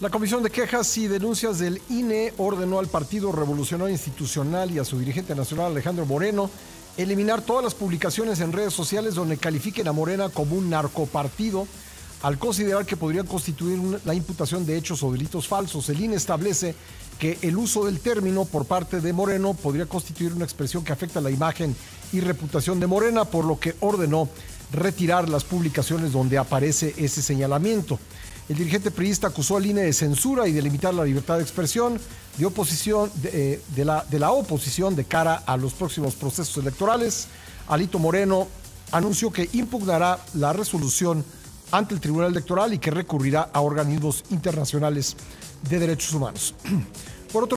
La Comisión de Quejas y Denuncias del INE ordenó al Partido Revolucionario Institucional y a su dirigente nacional, Alejandro Moreno, eliminar todas las publicaciones en redes sociales donde califiquen a Morena como un narcopartido, al considerar que podrían constituir la imputación de hechos o delitos falsos. El INE establece que el uso del término por parte de Moreno podría constituir una expresión que afecta la imagen y reputación de Morena, por lo que ordenó retirar las publicaciones donde aparece ese señalamiento. El dirigente priista acusó al INE de censura y de limitar la libertad de expresión, de oposición, de la oposición de cara a los próximos procesos electorales. Alito Moreno anunció que impugnará la resolución ante el Tribunal Electoral y que recurrirá a organismos internacionales de derechos humanos. Por otro